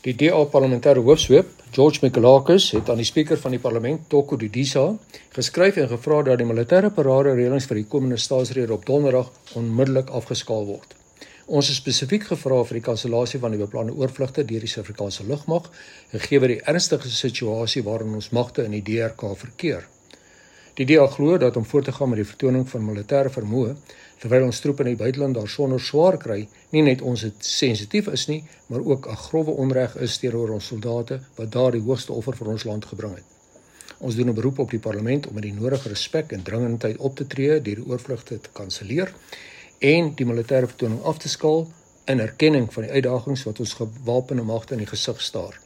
Die DA-parlementêre hoofsweep, George Michaelakis, het aan die spreker van die parlement, Toko Dudisa, geskryf en gevra dat die militêre parade reëlings vir die komende staatsrede op donderdag onmiddellik afgeskaal word. Ons het spesifiek gevra vir die kansellasie van die beplande oorvlugte deur die Suid-Afrikaanse lugmag, gegee die ernstige situasie waarin ons magte in die DRK verkeer. Die DA glo dat om voort te gaan met die vertoning van militêre vermoë, terwyl ons troepe in die buiteland daarsonder swaar kry, nie net ons sensitief is nie, maar ook 'n grove onreg is teenoor ons soldate wat daar die hoogste offer vir ons land gebring het. Ons doen 'n beroep op die parlement om met die nodige respek en dringendheid op te tree deur die oorvlugte te kanselleer en die militêre vertoning af te skaal in erkenning van die uitdagings wat ons gewapende magte in die gesig staar.